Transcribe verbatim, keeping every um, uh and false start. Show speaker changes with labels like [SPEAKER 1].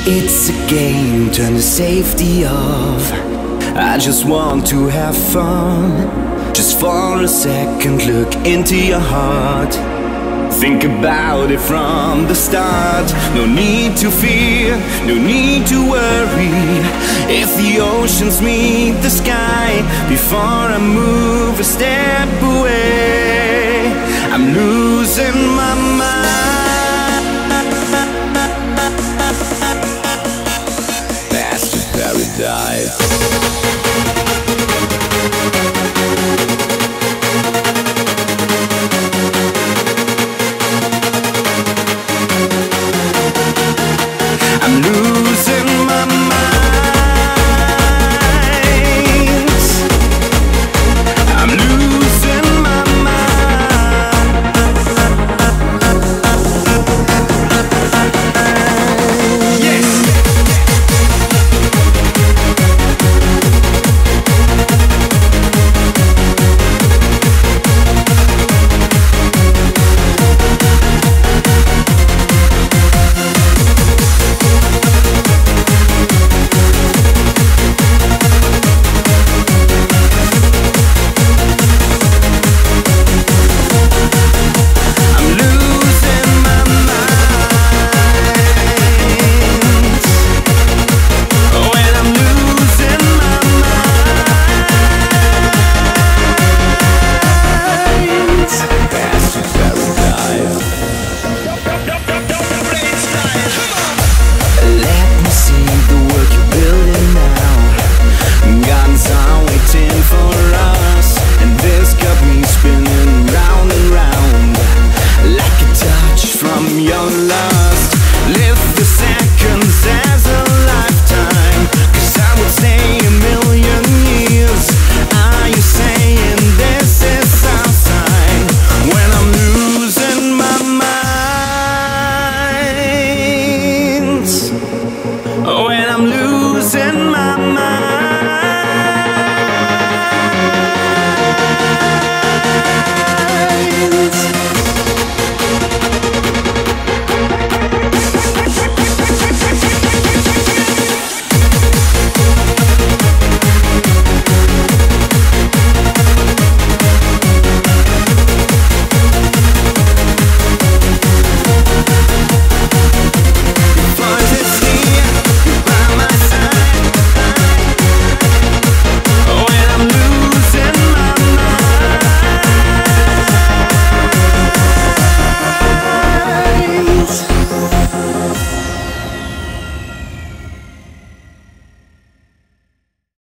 [SPEAKER 1] It's a game, turn the safety off. I just want to have fun. Just for a second, look into your heart. Think about it from the start. No need to fear, no need to worry. If the oceans meet the sky, before I move a step away, I'm losing my mind. That's the paradise. I'm losing